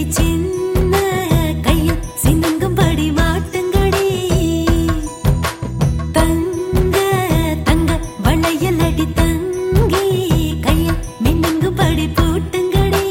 சின்ன கையில் சின்னங்கும்படி மாட்டுங்கடி தங்க தங்க வளையல் அடி தங்கி கையில் மின்னுங்கும்படி பூட்டுங்கடி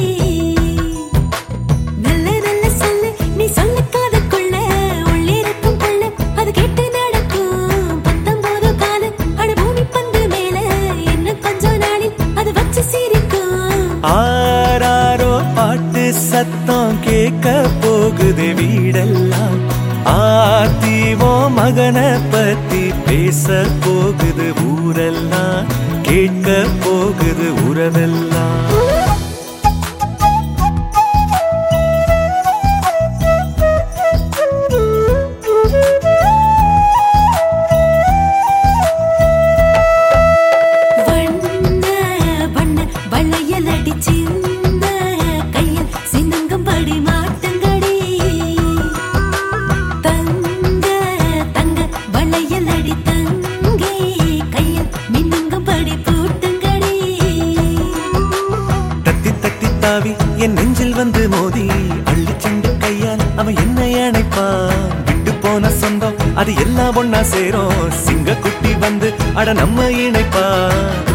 நல்ல நல்ல சொல்லு நீ சொல்லுக்காதுக்குள்ள உள்ளிருக்கும் புள்ள அது கேட்டு நடக்கும் 19 காலு அட பூமி பந்து மேல என்ன கொஞ்ச நாளில் அது வச்சு சிரிக்கும் ஆராரோ பாட்டு சத்தம் கேட்க போகுது வீடெல்லாம் ஆத்திவோ மகனை பத்தி பேச போகுது ஊரெல்லாம் கேட்க போகுது உறவெல்லாம் வண்ண வண்ண வளையல் அடி சின்ன கையில் சின்னங்கும்படி மாட்டுங்கடி தங்க தங்க வளையல் அடி தங்கி கையில் மின்னுங்கும்படி பூட்டுங்கடி தத்தி தத்தி தாவி என் நெஞ்சில் வந்து மோதி அள்ளி செண்டு கையால் அவன் என்னை அணைப்பான் விட்டு போன சொந்தம் அது எல்லாம் ஒன்னா சேரும் சிங்க குட்டி வந்து அட நம்ம இணைப்பா